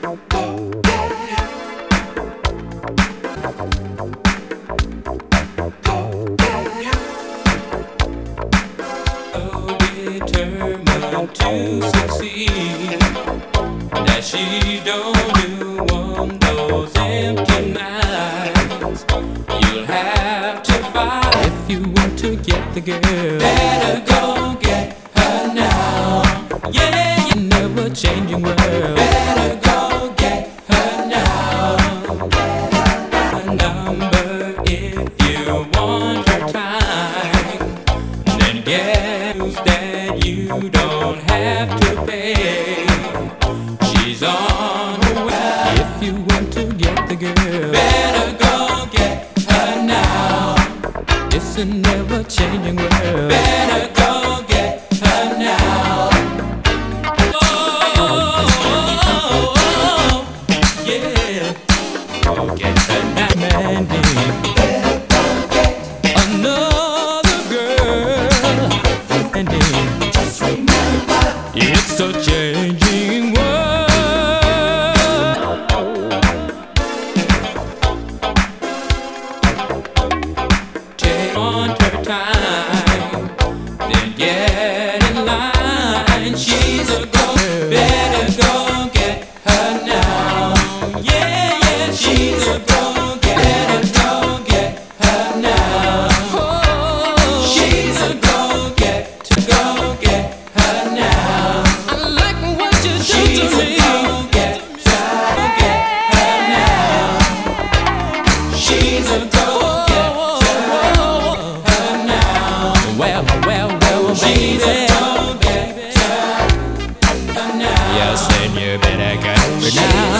Determined to succeed, that she don't do on those empty nights. You'll have to fight if you want to get the girl. Better go get her now. Yeah, you're never changing world. Better go get her now. A number if you want her time. Then guess that you don't have to pay. She's on her way. If you want to get the girl, better go get her now. It's a never changing world. Better go get her now. Oh, yeah. Go get her now, Mandy. It's a changing world. Take on her time, then get in line. She's a go. Better go get her now. Yeah, yeah, she's a go. Better go get her now. Oh, she's a go. Get to go get her now. She's a go-get, her now. She's a go-get, her now. Well, she's a go-get, her now. Yes, then you better get her now.